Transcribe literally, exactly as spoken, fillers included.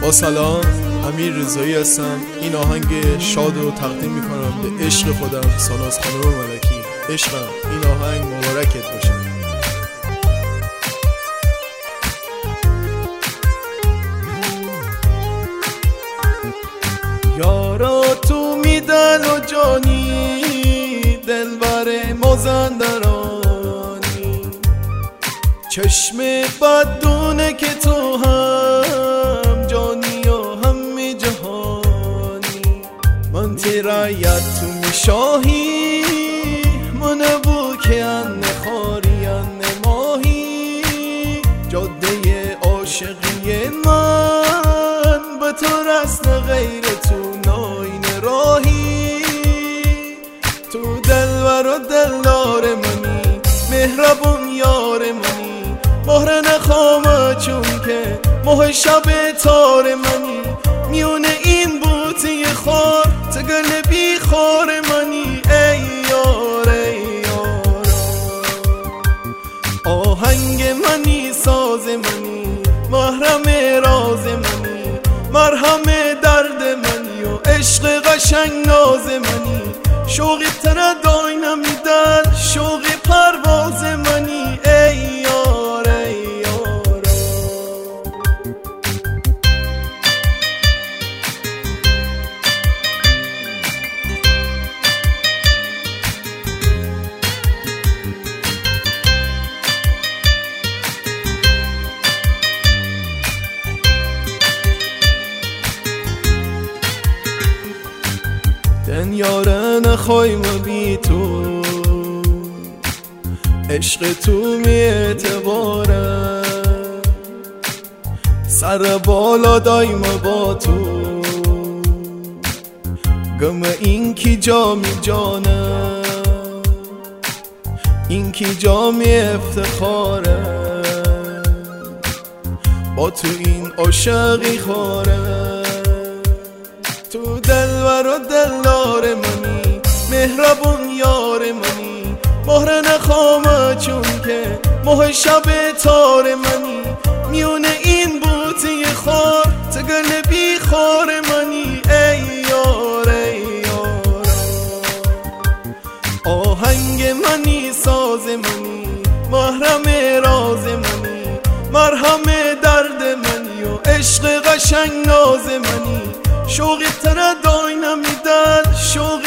با سلام، امیر رضایی هستم. این آهنگ شاد رو تقدیم میکنم به عشق خودم، ساناز خانم ملکی. عشقم، این آهنگ مبارکت باشه. یارا تو میدن و جانی، دلبر مازندرانی، چشم بدونه که تو هم جانی و همه جهانی. من تیرایت تو میشاهی، من بو که ان خاری ان ماهی. جاده عاشقی من به تو رسن، غیر تو ناین راهی. تو دلبر و دلدار منی، مهربون یار منی. مهر نخوامه چون که ماه شب تار منی. میونه این بوتی خار، تگل بی خار منی. ای یار ای یار، آهنگ منی، ساز منی، محرم راز منی، مرهم درد منی و عشق قشنگ ناز منی. شوقی تر دای نمیدن، شوقی پرواز منی. ای یار ای یار. دن یاره نخوایم بی تو، عشق تو می اعتباره. سر بالا دایم با تو، گم این کی جا می جانه، این کی جا می افتخاره. با تو این عاشقی خواره. تو دلبر و دلدار منی، مهربون یار منی. مهر نخوامه چون که ماه شب تار منی. میونه این بوتی خار، تگل بی خار منی. ای یار ای یار، آهنگ منی، ساز منی، محرم راز منی، مرهم درد منی و عشق قشنگ ناز منی. شوقی تر دای نمیدن، شوقی